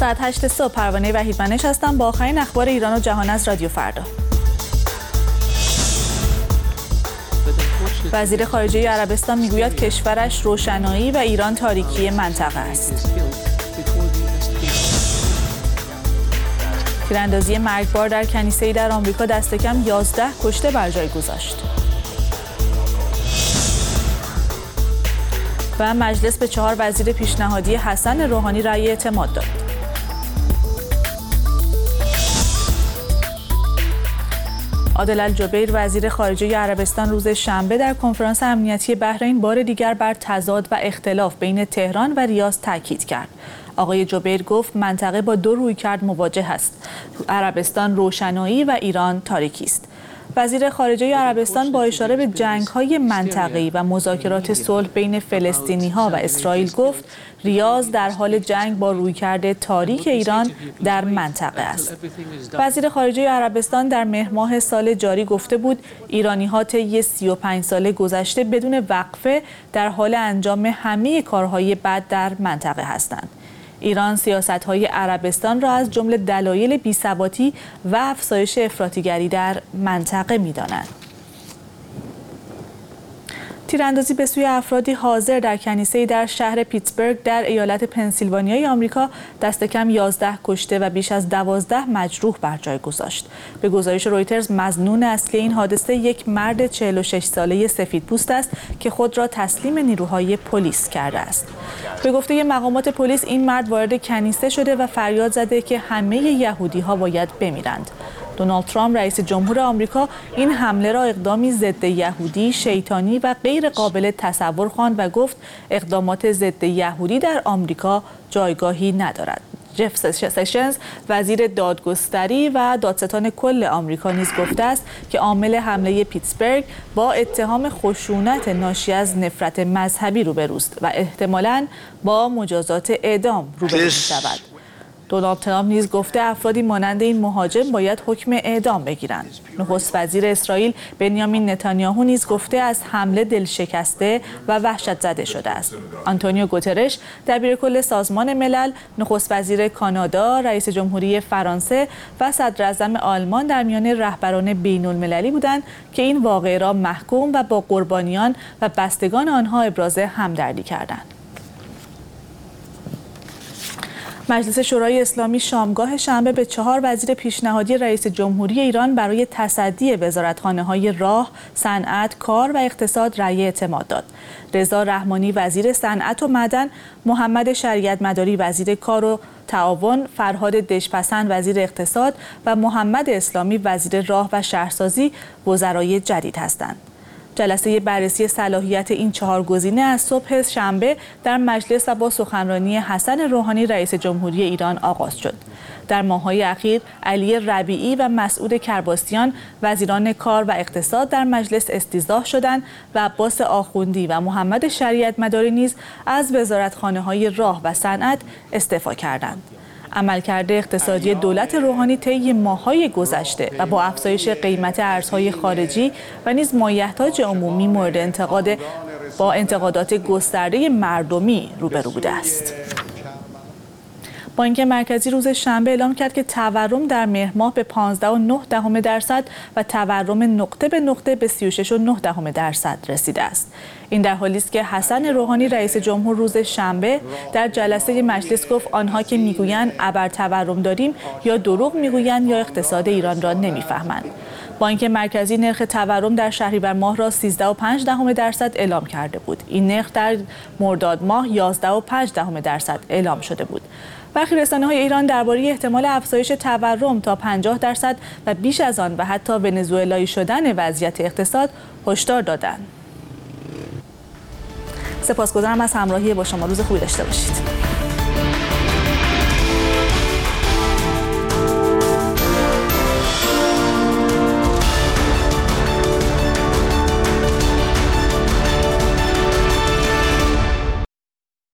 ساعت 8 صبح پروانه وحیدمنش هستم با آخرین اخبار ایران و جهان از رادیو فردا. وزیر خارجه عربستان میگوید کشورش روشنایی و ایران تاریکی منطقه است. تیراندازی مرگبار در کنیسه‌ای در آمریکا دست کم 11 کشته بر جای گذاشت. و مجلس به 4 وزیر پیشنهادی حسن روحانی رأی اعتماد داد. عادل الجبیر وزیر خارجه عربستان روز شنبه در کنفرانس امنیتی بحرین بار دیگر بر تضاد و اختلاف بین تهران و ریاض تاکید کرد. آقای جبیر گفت منطقه با دو رویکرد مواجه است. عربستان روشنایی و ایران تاریکی است. وزیر خارجه عربستان با اشاره به جنگ‌های منطقه‌ای و مذاکرات صلح بین فلسطینی‌ها و اسرائیل گفت ریاض در حال جنگ با رویکرد تاریک ایران در منطقه است. وزیر خارجه عربستان در مهر ماه سال جاری گفته بود ایرانی‌ها طی 35 سال گذشته بدون وقفه در حال انجام همه کارهای بد در منطقه هستند. ایران سیاست‌های عربستان را از جمله دلایل بی‌ثباتی و افزایش افراطیگری در منطقه می‌داند. تیراندازی به سوی افرادی حاضر در کنیسه‌ای در شهر پیتسبورگ در ایالت پنسیلوانیای آمریکا دست کم 11 کشته و بیش از 12 مجروح بر جای گذاشت. به گزارش رویترز مظنون اصلی این حادثه یک مرد 46 ساله سفیدپوست است که خود را تسلیم نیروهای پلیس کرده است. به گفته مقامات پلیس این مرد وارد کنیسه شده و فریاد زده که همه یهودی‌ها باید بمیرند. دونالد ترامپ رئیس جمهور آمریکا این حمله را اقدامی ضد یهودی، شیطانی و غیر قابل تصور خواند و گفت اقدامات ضد یهودی در آمریکا جایگاهی ندارد. جف سشنز وزیر دادگستری و دادستان کل آمریکا نیز گفته است که عامل حمله پیتسبورگ با اتهام خشونت ناشی از نفرت مذهبی روبروست و احتمالاً با مجازات اعدام روبرو می‌شود. دونالد ترامپ نیز گفته افرادی مانند این مهاجم باید حکم اعدام بگیرند. نخست وزیر اسرائیل بنیامین نتانیاهو نیز گفته از حمله دلشکسته و وحشت زده شده است. آنتونیو گوترش دبیرکل سازمان ملل، نخست وزیر کانادا، رئیس جمهوری فرانسه و صدراعظم آلمان در میان رهبران بین‌المللی بودند که این واقعه را محکوم و با قربانیان و بستگان آنها ابراز همدردی کردند. مجلس شورای اسلامی شامگاه شنبه به 4 وزیر پیشنهادی رئیس جمهوری ایران برای تصدی وزارتخانه‌های راه، صنعت، کار و اقتصاد رأی اعتماد داد. رضا رحمانی وزیر صنعت و معدن، محمد شریعت مداری وزیر کار و تعاون، فرهاد دژپسند وزیر اقتصاد و محمد اسلامی وزیر راه و شهرسازی وزرای جدید هستند. جلسه بررسی صلاحیت این 4 گزینه از صبح شنبه در مجلس و با سخنرانی حسن روحانی رئیس جمهوری ایران آغاز شد. در ماه‌های اخیر علی ربیعی و مسعود کرباسیان وزیران کار و اقتصاد در مجلس استیضاح شدند و عباس آخوندی و محمد شریعت مداری نیز از وزارتخانه‌های راه و صنعت استعفا کردند. عملکرد اقتصادی دولت روحانی طی ماه‌های گذشته و با افزایش قیمت ارزهای خارجی و نیز مایحتاج عمومی مورد انتقاد با انتقادات گسترده مردمی روبرو بوده است. بانک مرکزی روز شنبه اعلام کرد که تورم در مهر ماه به 15.9% و تورم نقطه به نقطه به 36.9% رسیده است. این در حالی است که حسن روحانی رئیس جمهور روز شنبه در جلسه مجلس گفت آنها که میگویند ابر تورم داریم یا دروغ میگویند یا اقتصاد ایران را نمیفهمند. بانک مرکزی نرخ تورم در شهریور ماه را 13.5% اعلام کرده بود. این نرخ در مرداد ماه 11.5% اعلام شده بود. برخی رسانه‌های ایران درباره احتمال افزایش تورم تا 50% و بیش از آن و حتی ونزوئلایی شدن وضعیت اقتصاد هشدار دادند. سپاسگزارم از همراهی با شما. روز خوبی داشته باشید.